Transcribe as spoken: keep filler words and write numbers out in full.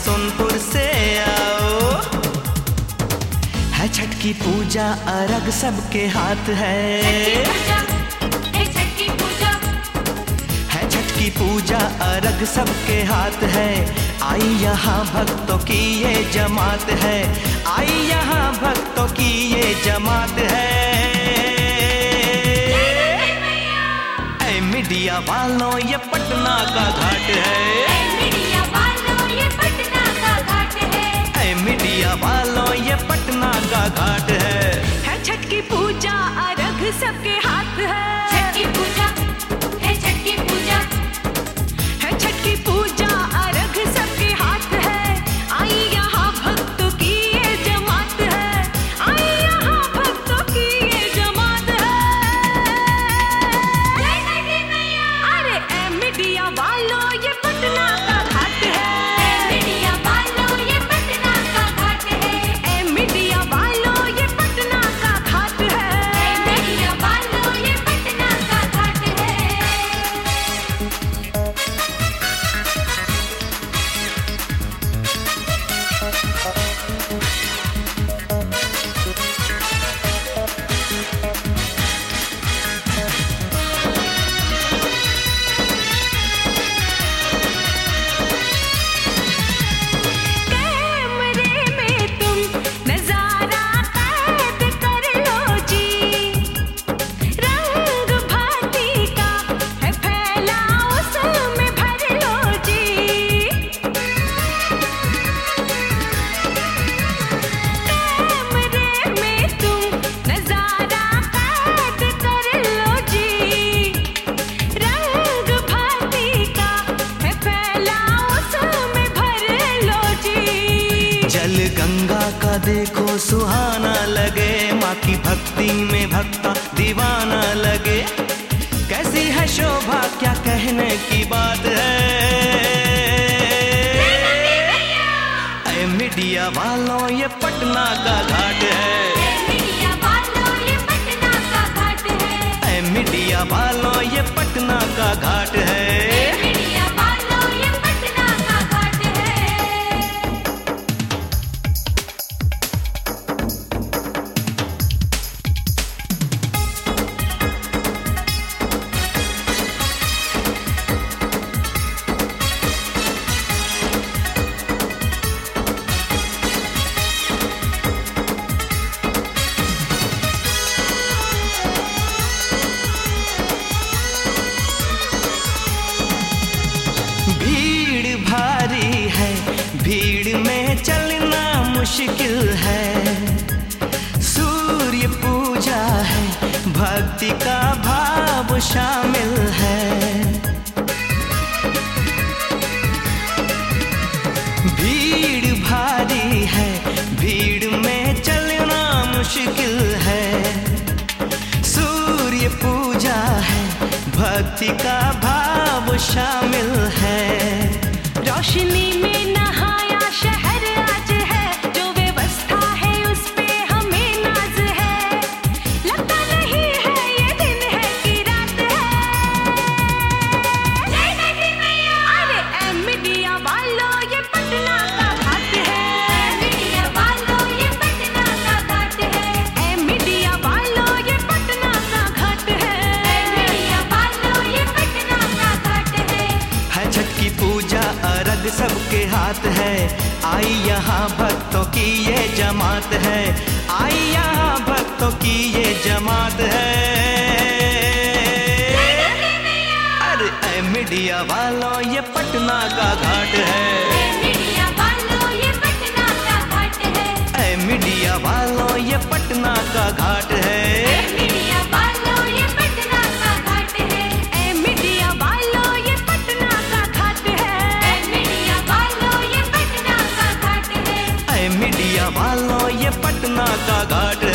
सोनपुर से आओ। है छठ की पूजा अरग सबके हाथ है, की पूजा अरग सबके हाथ है। आई यहाँ भक्तों की ये जमात है, आई यहाँ भक्तों की ये जमात है। ऐ मीडिया वालों ये पटना का घाट है, ऐ मीडिया वालों ये पटना का घाट है, ऐ मीडिया वालों ये पटना का घाट है। है छठ की पूजा अरग सबके हाथ है, छठ की पूजा है, छठ की पूजा की पूजा अरग सबके हाथ है। आई यहाँ भक्तों की ये जमात है, आई यहाँ भक्तों की ये जमात है। अरे ऐ मीडिया वालों ये पटना का घाट है, ऐ मीडिया वालों ये पटना का घाट है, ऐ मीडिया वालों ये पटना का घाट है, ऐ मीडिया वालों ये पटना का घाट है। जल गंगा का देखो सुहाना लगे, माँ की भक्ति में भक्ता दीवाना लगे। कैसी है शोभा क्या कहने की बात है। ऐ मीडिया वालों ये पटना का घाट है, ऐ मीडिया वालों ये पटना का घाट है, ऐ मीडिया वालों ये पटना का घाट है। भीड़ में चलना मुश्किल है, सूर्य पूजा है, भक्ति का भाव शामिल है। भीड़ भारी है, भीड़ में चलना मुश्किल है, सूर्य पूजा है, भक्ति का भाव शामिल है। रोशनी में नहाया शहर आज है, जो व्यवस्था है उस पे हमें नाज है। लगता नहीं है ये दिन है कि रात है। अरे ऐ मीडिया वालों ये पटना का घाट है, ऐ मीडिया वालों ये पटना का घाट है, ऐ मीडिया वालों ये पटना का घाट है, ऐ मीडिया वालों ये पटना का घाट है। है छठ की पूजा अरग सबके हाथ है, आई यहाँ भक्तों की ये जमात है, आई यहाँ भक्तों की ये जमात है। अरे ऐ मीडिया वालों ये पटना का घाट है, ऐ मीडिया वालों ये पटना का घाट है, ऐ मीडिया वालों ये पटना का घाट है, ऐ मीडिया वालों ये पटना का घाट है, ऐ मीडिया वालों ये पटना का घाट है, ऐ मीडिया वालों ये पटना का घाट है, ऐ मीडिया वालों ये पटना का घाट है।